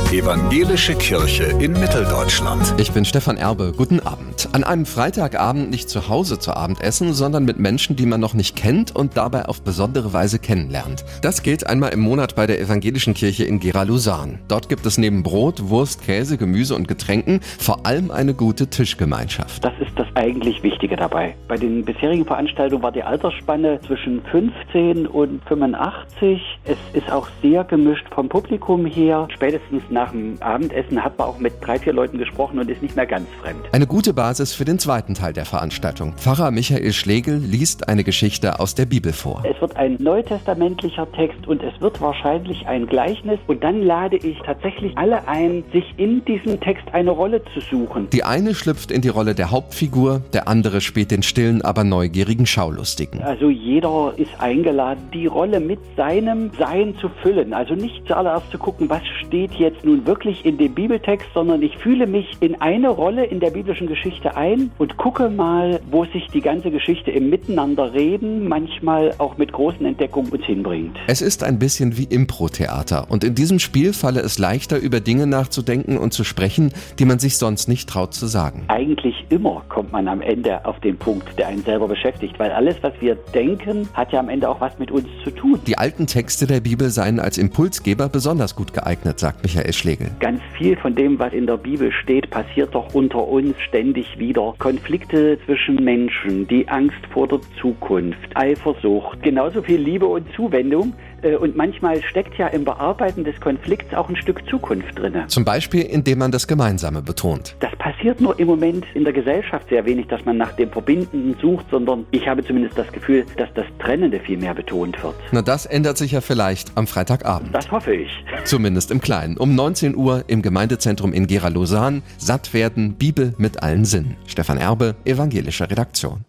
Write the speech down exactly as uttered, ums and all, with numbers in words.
Evangelische Kirche in Mitteldeutschland. Ich bin Stefan Erbe. Guten Abend. An einem Freitagabend nicht zu Hause zu Abend essen, sondern mit Menschen, die man noch nicht kennt und dabei auf besondere Weise kennenlernt. Das gilt einmal im Monat bei der Evangelischen Kirche in Gera-Luzern. Dort gibt es neben Brot, Wurst, Käse, Gemüse und Getränken vor allem eine gute Tischgemeinschaft. Das ist das eigentlich Wichtige dabei. Bei den bisherigen Veranstaltungen war die Altersspanne zwischen fünfzehn und fünfundachtzig. Es ist auch sehr gemischt vom Publikum her. Spätestens nach dem Abendessen hat man auch mit drei, vier Leuten gesprochen und ist nicht mehr ganz fremd. Eine gute Basis für den zweiten Teil der Veranstaltung. Pfarrer Michael Schlegel liest eine Geschichte aus der Bibel vor. Es wird ein neutestamentlicher Text und es wird wahrscheinlich ein Gleichnis. Und dann lade ich tatsächlich alle ein, sich in diesem Text eine Rolle zu suchen. Die eine schlüpft in die Rolle der Hauptfigur, der andere spielt den stillen, aber neugierigen Schaulustigen. Also jeder ist eingeladen, die Rolle mit seinem Sein zu füllen. Also nicht zuallererst zu gucken, was steht jetzt nun wirklich in dem Bibeltext, sondern ich fühle mich in eine Rolle in der biblischen Geschichte ein und gucke mal, wo sich die ganze Geschichte im Miteinanderreden, manchmal auch mit großen Entdeckungen uns hinbringt. Es ist ein bisschen wie Impro-Theater und in diesem Spiel falle es leichter, über Dinge nachzudenken und zu sprechen, die man sich sonst nicht traut zu sagen. Eigentlich immer kommt man am Ende auf den Punkt, der einen selber beschäftigt, weil alles, was wir denken, hat ja am Ende auch was mit uns zu tun. Die alten Texte der Bibel seien als Impulsgeber besonders gut geeignet, sagt Michael Schlegel. Ganz viel von dem, was in der Bibel steht, passiert doch unter uns ständig wieder. Konflikte zwischen Menschen, die Angst vor der Zukunft, Eifersucht, genauso viel Liebe und Zuwendung. Und manchmal steckt ja im Bearbeiten des Konflikts auch ein Stück Zukunft drin. Zum Beispiel, indem man das Gemeinsame betont. Das passiert nur im Moment in der Gesellschaft sehr wenig, dass man nach dem Verbindenden sucht, sondern ich habe zumindest das Gefühl, dass das Trennende viel mehr betont wird. Na, das ändert sich ja vielleicht am Freitagabend. Das hoffe ich. Zumindest im Kleinen. Um neunzehn Uhr im Gemeindezentrum in Gera-Luzern. Satt werden, Bibel mit allen Sinnen. Stefan Erbe, Evangelische Redaktion.